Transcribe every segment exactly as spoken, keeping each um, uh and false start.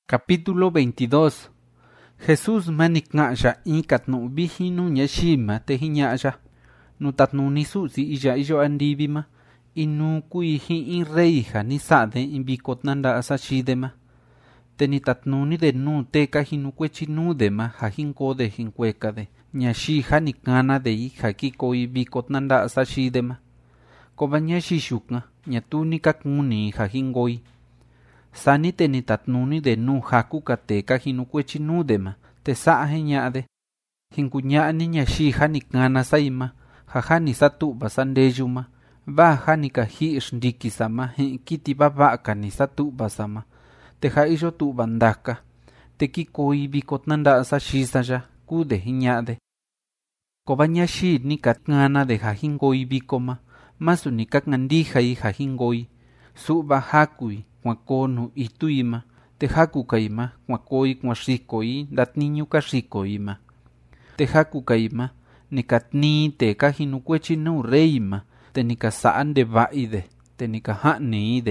Capítulo veintidós. Jesús maniknga'ya inkat nu biji nu ñashima te jiña'ya. Nu tatnu ni su'si iya iyo andivima. Inu kui hi in rey ja ni sa'de in bikot nanda sa shidema. Te ni tatnu ni de nu teka hinu kwechi nu de ma ja hinkode hinkweka de. Ñashi ja ni kana de i ja kikoi bikot nanda sa shidema. Koba ñashi shukna ñatu ni kakuni ja hingoi. Sani te ni tatnuni de nu haku kateka hinu kwechi nu de ma te sa'a heña'de. Hinkuña'ni ñashi ja ni kana saima ja ja ni satu'ba sandeyuma. Va ja ni kaji xndiki sama he kiti baba'ka ni satu'ba sama. Te ja iyo tu'ba ndaka. Te kikoi bikot nanda sa shisaya kude hiña'de. Koba ñashi ni kakana de ja hingoi bikoma. Masu ni kakandijai ja hingoi. Su'ba hakui kuakonu ituima. Te haku kaima kuakoi kuashikoi datniñu kashikoima. Te haku kaima ni katni te kahinu kwechi nu reima. Te ni kasaan de vaide. Te ni kaha'niide.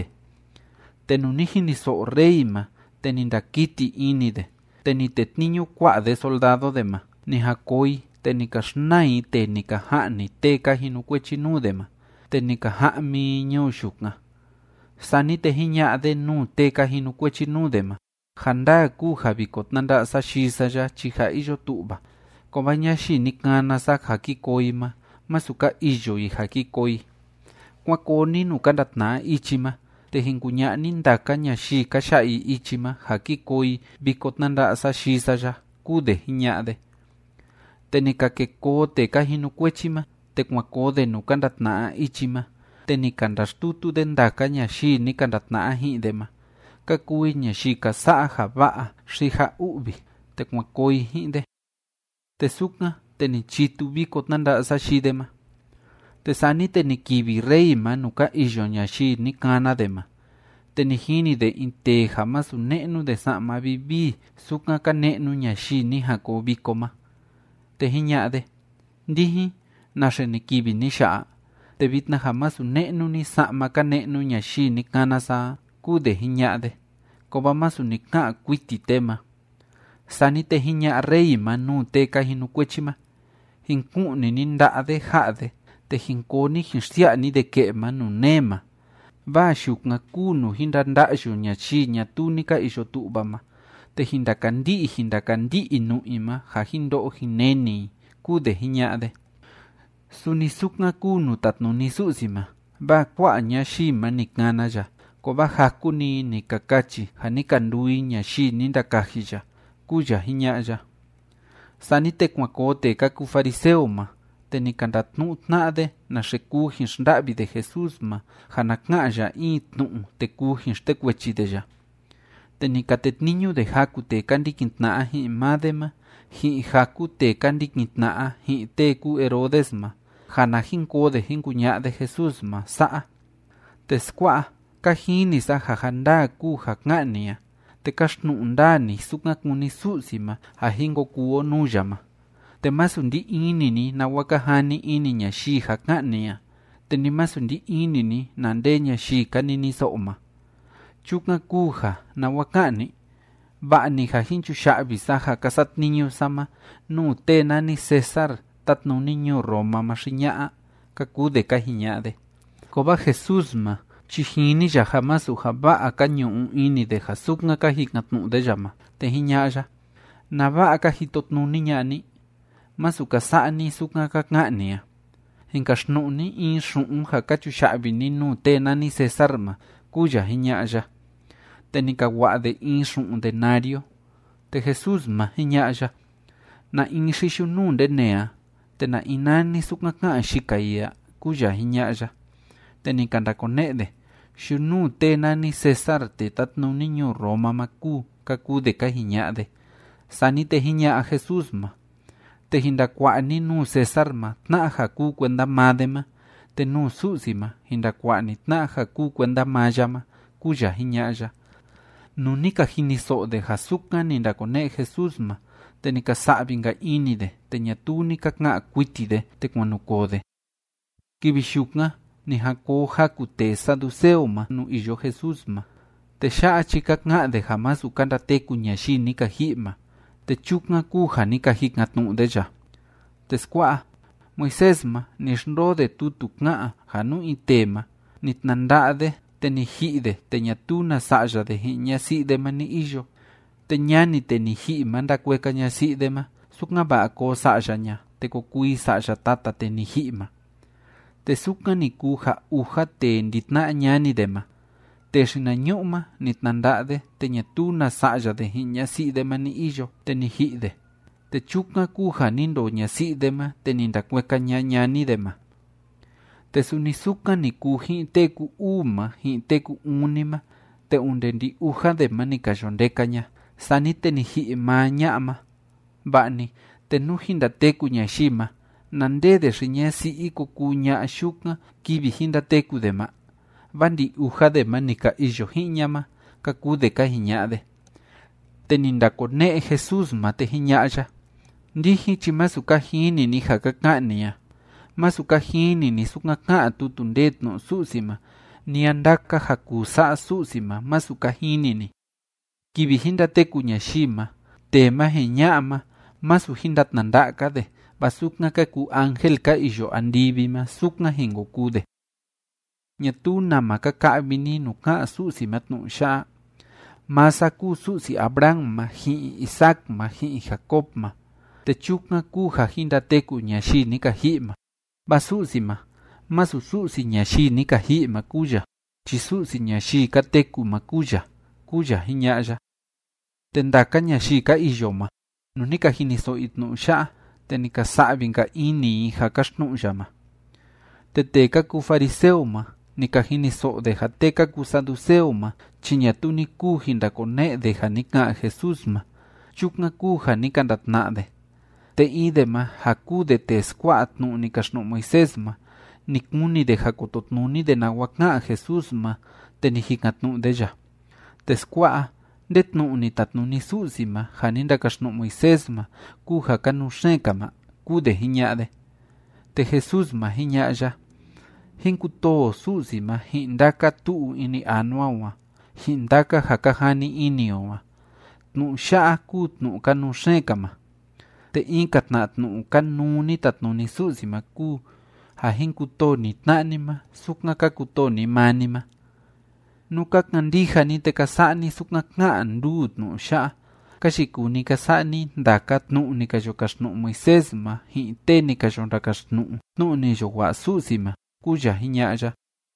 Te nunihi ni so reima. Te ni ndakiti inide. Te ni tetniñu kua'de soldado de ma. Ni hakoi te ni kashnai te ni kaha'ni te kahinu kwechi nu de ma. Te ni kaha'mi ñu shukna. Sani te hiña'de nu te kahinu kwechi nu de ma. Janda ku ja bikot nanda sa shisaya chi ja iyo tu'ba. Koba ñashi ni kana sa ja kikoi ma. Masuka iyo i ja kikoi. Kuakoni nu kandatna ichima. Te hinkuña'ni ndaka ñashi kasha'i ichima ja kikoi bikot nanda sa shisaya kude hiña'de. Te ni kakeko te kahinu kwechima. Te kuakode nu kandatna ichima. Te ni kandastutu de ndaka ñashi ni kandatna hi'de ma. Kakui ñashi kasa'a ja va'a xi ja u'vi. Te kuakoi hi'de. Te sukna te ni chitu bikot nanda sa shide ma. Te sani te ni kivi rey ma nuka iyo ñashi ni kana de ma. Te ni hini de inte ja masu ne'nu de sa'ma bibi sukna ka ne'nu ñashi ni jako biko ma. Te hiña'de. Ndihi nashe ni kivi ni sha'a. Te vitna ja masu ne'nu ni sa'ma ka ne'nu ñashi ni kana sa kude hiña'de. Koba masu ni ka'a kuiti tema. Sani te hiña rey ma nu te kahinu kwechi ma. Hinku'ni ni nda'de ja'de. Te hinkoni hinsia'ni de ke'ma nu nema. Va shuknga kunu hindanda'yu ñashi ñatu ni ka iyo tu'ba ma. Te hindakandi'i hindakandi'i nu'i ma ja hindo'o hineni kude hiña'de. Suni sukna kunu tatnu ni su'si ma. Va kua'a ñashi ma ni kana ya. Koba haku ni ni kakachi ja ni kandui ñashi ni ndakaji ya. Kuya hiña'ya. Sani te kuako te kaku fariseo ma. Te ni kandatnu tna'de na sheku hinxnda'vi de Jesús ma. Ja na ka'ya in tnu'u te ku hinxtekuechi ya. Te ni katetniñu de haku te kandikintna'a hi'i made ma. Hi'i haku te kandikintna'a hi'i te ku Herodes ma. Ja na hinkode hinkuña de Jesús ma sa'a. Te skua'a kahini sa ja janda ku ja nga'nia. Te kaxnu'u ndani sukna kuni su'si ma ja hingo kuo nuya ma. Te masu ndi ini ni na wakahani ini ñashi ja nga'nia. Te ni masu ndi ini ni na nde ñashi kanini so'o ma. Chukna ku ja na wakani. Ba'ni ja hinchu sha'vi sa ja kasatniñu sama. Nu te nani César tatnu niño Roma ma xiña'a. Kakude kahiña'de. Koba Jesús ma. Chihini ya jamasu ja va'a kañu'u ini de ja sukna kahikatnu de yama. Te hiña'ya. Na va'a kahitotnu ni ña'ni. Masu kasa'ni sukna kaknga'nia. Hinkaxnu'ni in xu'un ja kachuxa'vi ni nu te nani César ma. Kuya hiña'ya. Te ni kawa'de in xu'un denario. Te Jesús ma hiña'ya. Na in xixunu de nea. Te na inani sukna ka'a xikai'a. Kuya hiña'ya. Te ni kandakone'de. Xunu te nani César te tatnu niño Roma ma ku kaku de kahiña'de. Sani te hiña'a Jesús ma. Te hindakua'ni nu César ma tna'a ja ku kuenda made ma. Te nu su'si ma hindakua'ni tna'a ja ku kuenda maya ma. Kuya hiña'ya. Nu ni kahiniso de ja sukna ni ndakone Jesús ma. Te ni kasa'vi nga inide. Te ñatu ni kakng'a kuitide te kuanukode. Kibixukna. Ni jako haku te saduceo ma nu iyo Jesús ma. te xa'a chikak ng'a de jamás ukanda teku ñaxi ni kajima, te chuknga kuja ni kajik ngatnu de ya. Te skua, Moisés ma ni xndo de tutuk ng'a janu itema, ni tnanda de te ni hi de te ñatuna sa'ya de hi ñasi de ma ni iyo, te ñani te ni hi ma nda kueka ñasi de ma, suknga ba ko sa'ya ña, te ko kui sa'ya tata te ni hi ma. Te suknga ni kuja uja te nditna ñani de ma, te xina ñu'ma ni tnanda de te ñatuna sa'ya de hi ñasi de ma ni iyo, te ni hi de. Te chuknga kuja ni ndo ñasi de ma, te ni nda kueka ña ñani de ma. Te suni suknga ni ku hi teku uma, hi teku unima, te unde ndi uja de ma ni kayondeka ña, sani te ni hi ma ña'ma. Ba'ni, te nu hinda teku ñaxima, nande de xiña si iko ku ña shuknga kibi hinda teku de ma. Bandi uja de ma ni ka iyo hi ñama, ka ku de ka hiña de. Te ni nda kone Jesús ma te hiña ya. Ndihi chi masu ka hini ni haka ka'ni ya. Masu ka hini ni suknga ka'a tutundet no susima, ni andaka haku sa'a susima masu ka hini ni. Kibi hinda teku ñaxima, te ma hiña'ma, masu hinda tnandaka de, ba suknga ka ku ángel ka iyo andibi ma suknga hingo ku de. Ñatu nama ka ka'bi ni nu ka'a susima tnu xa. Masa ku susi Abraham ma hi Isaac ma hi Jacob ma. Te chuknga kuja hinda teku ñaxi ni kajima. Ba susima, masu susi ñaxi ni kajima kuya. Chi susi ñaxi ka teku ma kuya, kuya hiñaya. Te ndaka ñaxi ka iyo ma, nu ni kajini so itnu xa, te ni ka sa'bin ka ini ja kaxnu ya ma. Te te ka ku fariseo ma, ni kajini so de ja te ka ku saduceo ma, chi ñatu ni ku hinda kone de ja ni ka Jesús ma, chuknga kuja ni kandatna de. Te ide ma ja ku de te skuat nu ni kaxnu Moisés ma, ni kuni de ja kototnuni de na waka Jesús ma, te ni hikatnu de ya. Te skua, detnu ni tatnu ni susi ma, ja ni nda kaxnu Moisés ma, ku ja kanu shenka ma, ku de hiña de. Te Jesús ma hiña ya. Hinkuto susi ma hindaka tu ini anua wa, hindaka ja kahani ini wa. Tnu xa ku tnu kanu shenka ma. Te inkatna tnu kanu ni tatnu ni susi ma ku, ha hinkuto ni tnani ma, suknga kakuto ni mani ma. Nuka kandija ni te kasani suknga nga ndu tnu xa, kashiku ni kasani ndaka tnu ni kayo kaxnu Moisés ma, hi te ni kayo nda kaxnu, tnu ni yo wa susi ma, kuya hiña ya.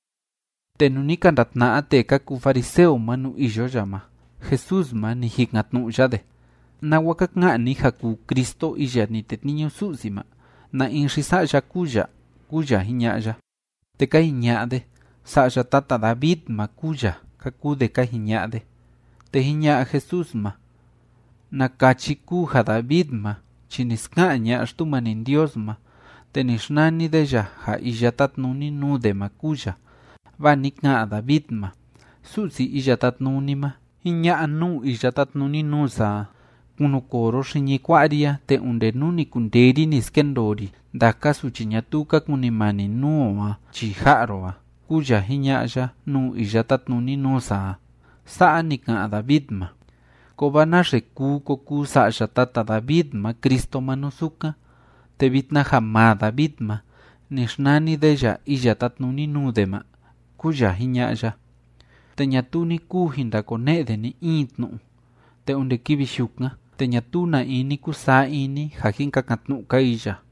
Te nu ni kandatna te kaku fariseo ma nu iyo ya ma, Jesús ma ni hiknatnu ya de. Na wakak nga ni haku Cristo iya ni te niño susi ma, na inshisa ya kuya, kuya hiña ya. Te ka hiña de, sa ya tata David ma kuya, kaku de ka hiña de. Te hiña Jesús ma, na kachiku ja David ma, chiniska ña ashtumanin Dios ma, te nishnani de ya ja iya tatnuni nu de ma kuya, va ni nga David ma, susi iya tatnuni ma, hiña nu iya tatnuni nu sa, kuno koro shinyi kwaria te unde nuni kunderi niskendori, daka suchiñatuka kunimani nuwa chiharoa, kuya hiña ya nu iya tatnuni nu sa, saa ni nga David ma. Ko bana reku ko ku sa ya tata David ma Cristo manusuka, te vitna jama David ma, nishnani de ya iya tatnuni nu de ma, kuya hiña ya. Te ñatuni ku hinda kone de ni intnu, te unde kibi shukna, te ñatuna ini ku sa ini jajin kakatnu ka iya.